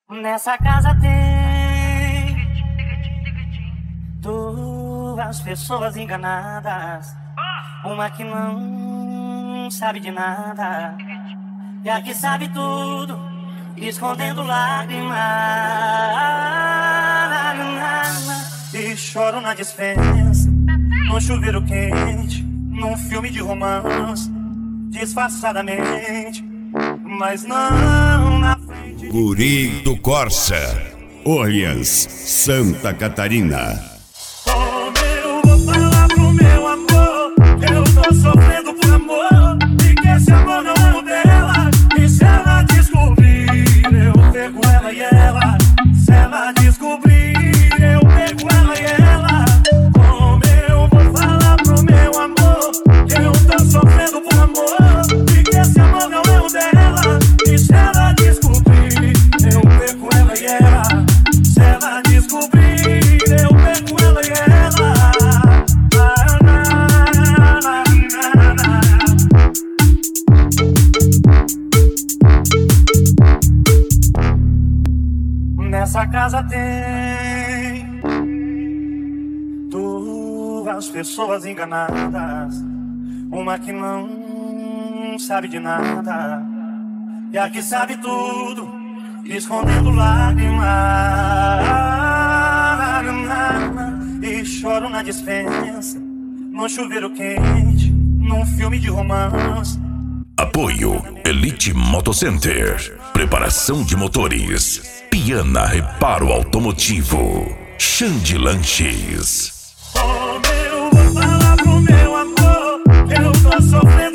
Nessa casa tem duas pessoas enganadas. Uma que não sabe de nada e a que sabe tudo, escondendo lágrimas. E choro na dispensa, no chuveiro quente, num filme de romance, disfarçadamente, mas não na frente. Guri do Corsa, Orleans, Santa Catarina. Como eu vou falar pro meu amor que eu tô sofrendo por amor e que esse amor não é o dela? E se ela descobrir, eu pego ela e ela. Se ela descobrir, eu pego ela e ela. Como eu vou falar pro meu amor que eu tô sofrendo por amor e que esse amor não é o dela? E se ela descobrir, eu pego ela e ela. Se ela descobrir, eu pego ela e ela. Nessa casa tem duas pessoas enganadas. Uma que não sabe de nada e a que sabe tudo, escondendo lágrimas. E choro na dispensa, no chuveiro quente, num filme de romance. Apoio Elite Motocenter. Preparação de motores. Piana Reparo Automotivo. Xande Lanches. Como eu vou falar pro meu amor que eu tô sofrendo